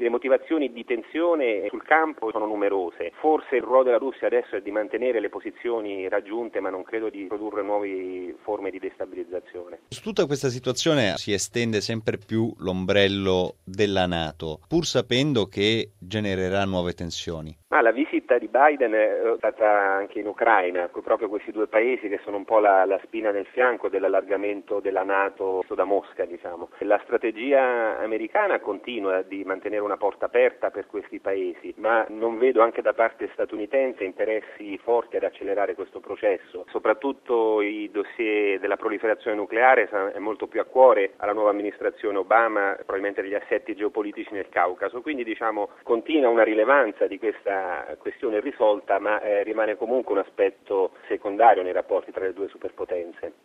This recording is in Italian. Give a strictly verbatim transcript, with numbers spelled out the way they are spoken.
le motivazioni di tensione sul campo sono numerose. Forse il ruolo della Russia adesso è di mantenere le posizioni raggiunte, ma non credo di produrre nuove forme di destabilizzazione. Su tutta questa situazione si estende sempre più l'ombrello della NATO, pur sapendo che genererà nuove tensioni. Ah, la visita di Biden è stata anche in Ucraina, proprio questi due paesi che sono un po' la, la spina nel fianco dell'allargamento della NATO da Mosca, diciamo. La strategia americana continua di mantenere una porta aperta per questi paesi, ma non vedo anche da parte statunitense interessi forti ad accelerare questo processo. Soprattutto i dossier della proliferazione nucleare è molto più a cuore alla nuova amministrazione Obama, probabilmente degli assetti geopolitici nel Caucaso. Quindi diciamo continua una rilevanza di questa questione risolta, ma eh, rimane comunque un aspetto secondario nei rapporti tra le due superpotenze.